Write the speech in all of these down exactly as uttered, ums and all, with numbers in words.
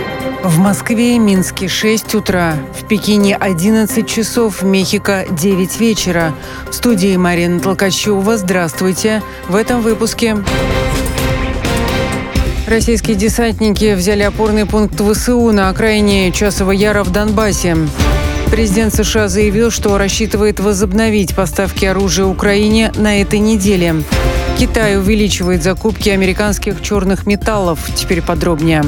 В Москве и Минске шесть утра, в Пекине одиннадцать часов, в Мехико девять вечера. В студии Марина Толкачева. Здравствуйте. В этом выпуске. Российские десантники взяли опорный пункт ВСУ на окраине Часового Яра в Донбассе. Президент США заявил, что рассчитывает возобновить поставки оружия Украине на этой неделе. Китай увеличивает закупки американских черных металлов. Теперь подробнее.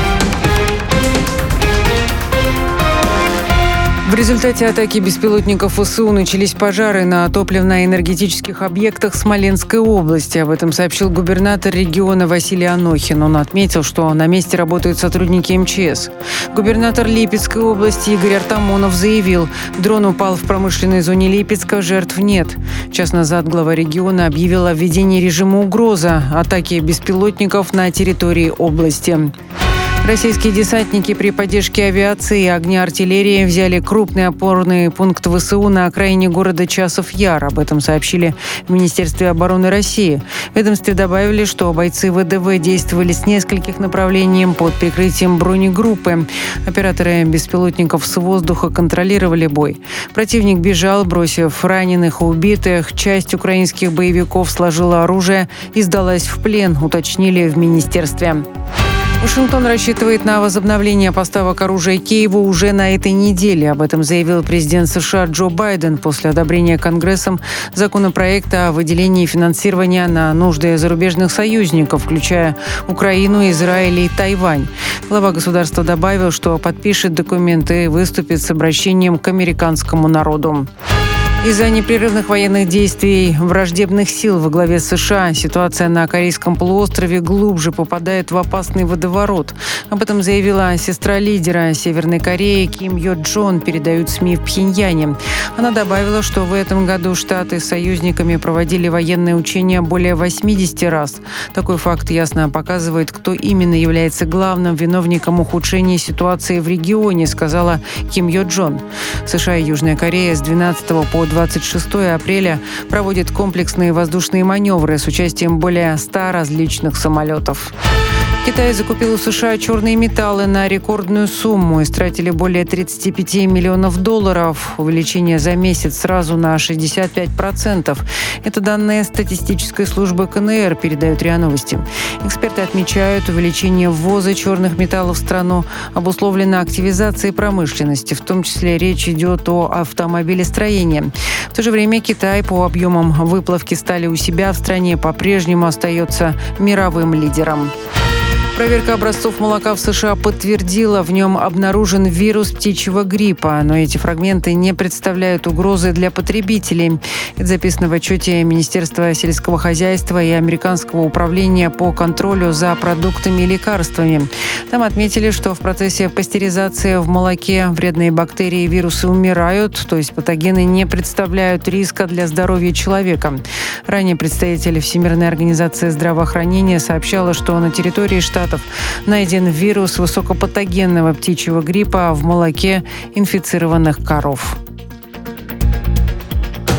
В результате атаки беспилотников ВСУ начались пожары на топливно-энергетических объектах Смоленской области. Об этом сообщил губернатор региона Василий Анохин. Он отметил, что на месте работают сотрудники эм че эс. Губернатор Липецкой области Игорь Артамонов заявил, дрон упал в промышленной зоне Липецка, жертв нет. Час назад глава региона объявил о введении режима угроза атаки беспилотников на территории области. Российские десантники при поддержке авиации и огня артиллерии взяли крупный опорный пункт ВСУ на окраине города Часов Яр. Об этом сообщили в Министерстве обороны России. В ведомстве добавили, что бойцы вэ дэ вэ действовали с нескольких направлений под прикрытием бронегруппы. Операторы беспилотников с воздуха контролировали бой. Противник бежал, бросив раненых и убитых. Часть украинских боевиков сложила оружие и сдалась в плен, уточнили в министерстве. Вашингтон рассчитывает на возобновление поставок оружия Киеву уже на этой неделе. Об этом заявил президент США Джо Байден после одобрения Конгрессом законопроекта о выделении финансирования на нужды зарубежных союзников, включая Украину, Израиль и Тайвань. Глава государства добавил, что подпишет документы и выступит с обращением к американскому народу. Из-за непрерывных военных действий враждебных сил во главе США ситуация на Корейском полуострове глубже попадает в опасный водоворот. Об этом заявила сестра лидера Северной Кореи Ким Йо Джон, передают СМИ в Пхеньяне. Она добавила, что в этом году Штаты с союзниками проводили военные учения более восемьдесят раз. Такой факт ясно показывает, кто именно является главным виновником ухудшения ситуации в регионе, сказала Ким Йо Джон. США и Южная Корея с двенадцатого по двадцать шестое апреля проводят комплексные воздушные маневры с участием более ста различных самолетов. Китай закупил у США черные металлы на рекордную сумму. Истратили более тридцать пять миллионов долларов. Увеличение за месяц сразу на шестьдесят пять процентов. Это данные статистической службы ка эн эр, передают РИА Новости. Эксперты отмечают, увеличение ввоза черных металлов в страну обусловлено активизацией промышленности. В том числе речь идет о автомобилестроении. В то же время Китай по объемам выплавки стали у себя в стране по-прежнему остается мировым лидером. Проверка образцов молока в США подтвердила, в нем обнаружен вирус птичьего гриппа, но эти фрагменты не представляют угрозы для потребителей. Это записано в отчете Министерства сельского хозяйства и Американского управления по контролю за продуктами и лекарствами. Там отметили, что в процессе пастеризации в молоке вредные бактерии и вирусы умирают, то есть патогены не представляют риска для здоровья человека. Ранее представитель Всемирной организации здравоохранения сообщала, что на территории штата найден вирус высокопатогенного птичьего гриппа в молоке инфицированных коров.